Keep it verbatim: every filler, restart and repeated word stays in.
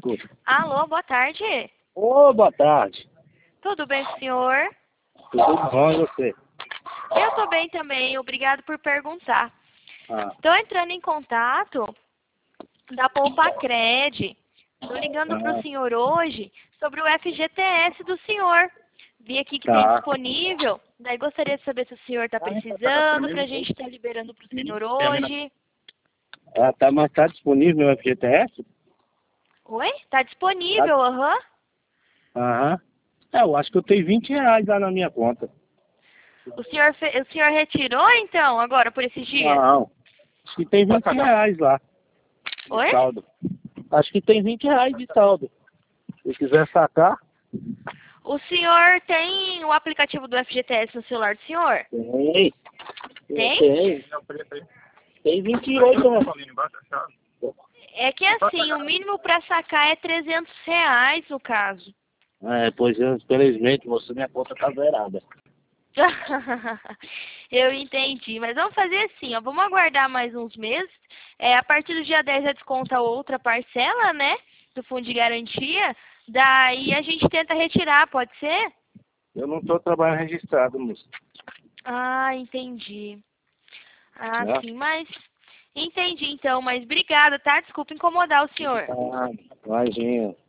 escuta. Alô, boa tarde. Ô, boa tarde. Tudo bem com o senhor? Tudo bom e você? Eu tô bem também, obrigado por perguntar. Ah, Tô entrando em contato da Poupacred. Tô ligando pro ah, senhor hoje sobre o F G T S do senhor. Vi aqui que tem tá. disponível, daí gostaria de saber se o senhor tá precisando, pra gente estar liberando pro senhor hoje. Ah, tá, mas tá disponível no F G T S? Oi? Tá disponível, aham. Aham. É, eu acho que eu tenho vinte reais lá na minha conta. O senhor, fe- o senhor retirou então, agora, por esses dias? Não, acho que tem vinte reais lá de Oi? saldo. Acho que tem vinte reais de saldo. Se quiser sacar, O senhor tem o aplicativo do F G T S no celular do senhor? tem. Tem? Tem. Tem vinte e oito, né? É que assim, o mínimo para sacar é trezentos reais no caso. É, pois eu, infelizmente, você, minha conta tá zerada. Eu entendi, mas vamos fazer assim, ó, vamos aguardar mais uns meses. É, a partir do dia dez já desconta outra parcela, né, do fundo de garantia. Daí a gente tenta retirar, pode ser? Eu não tô trabalhando registrado, moço. Ah, entendi. Ah, Né? sim, mas entendi então, mas obrigada, tá? Desculpa incomodar o senhor. Ah, imagina.